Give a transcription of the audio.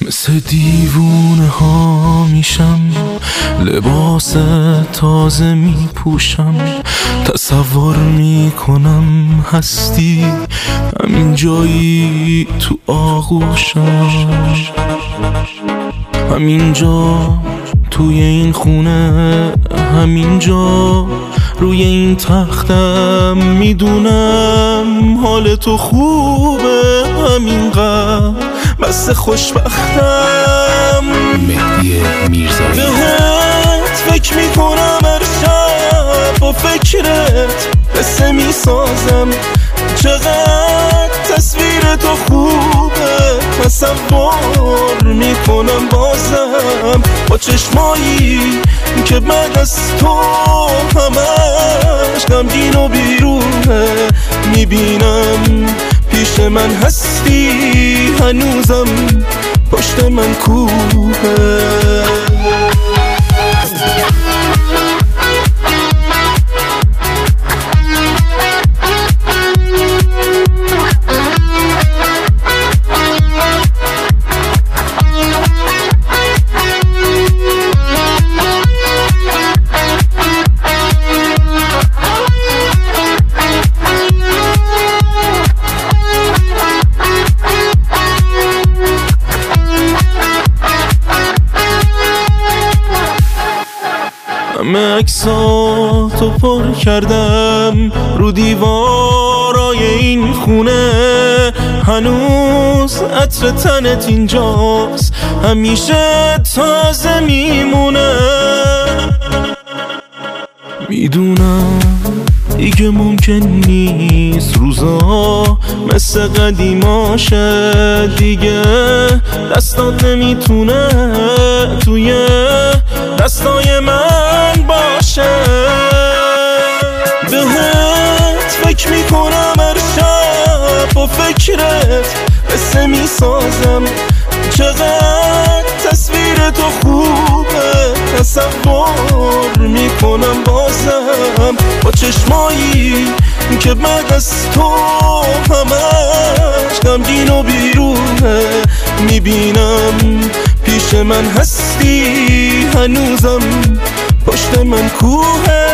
مثل دیوونه ها میشم، لباس تازه میپوشم، تصور میکنم هستی همین جایی تو آغوشم، همینجا توی این خونه، همینجا روی این تختم. میدونم حال تو خوبه همینقدر، بس خوشبختم. مهدی میرزایی. بهت فکر میکنم هر شب، با فکرت قصه میسازم. چقدر تصویر تو خوبه، تصور میکنم بازم با چشمایی که بعد از تو همش غمگین و بیرونه. میبینم پیش من هستی هنوزم، پشت من کوه. همه عکساتو پر کردم رو دیوارای این خونه، هنوز عطر تنت اینجاست، همیشه تازه میمونه. میدونم دیگه ممکن نیست روزا مثل قدیماشه دیگه، دستات نمیتونه توی دستای من باشه. بهت فکر میکنم هر شب، با فکرت قصه میسازم. چقدر تصویر تو خوبه، تصور میکنم بازم با چشمایی که بعد از تو همش غمگین و بیرونه. میبینم پیش من هستی هنوزم، پشت من کوه.